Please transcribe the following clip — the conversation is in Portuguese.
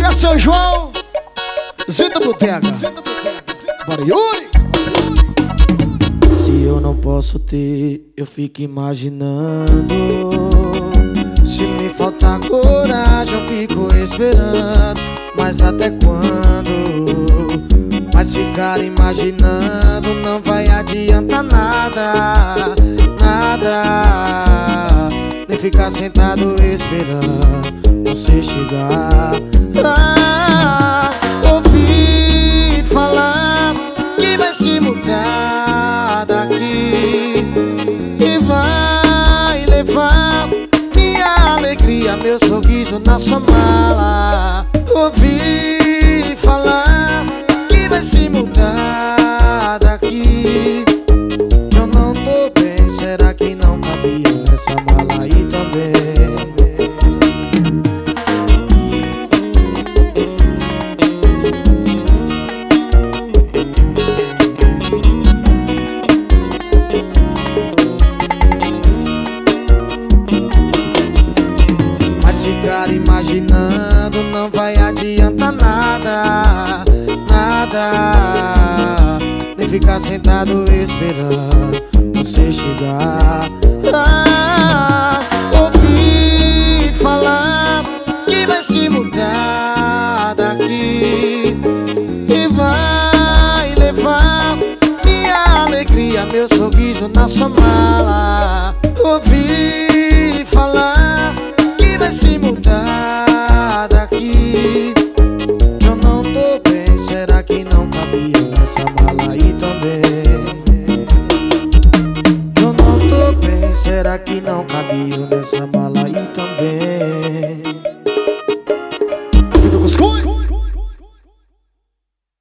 Bora, seu João. Zita Botega. Bora, Yuri. Se eu não posso ter, eu fico imaginando. Se me faltar coragem, eu fico esperando. Mas até quando? Mas ficar imaginando não vai adiantar nada. Nada. Nem ficar sentado esperando você chegar. Ouvi falar que vai se mudar daqui, que vai levar minha alegria, meu sorriso na sua mala. Ouvi falar que vai se mudar daqui. Eu não tô bem, será que não cabia nessa mala aí também? Ficar imaginando não vai adiantar nada. Nada. Nem ficar sentado esperando você chegar.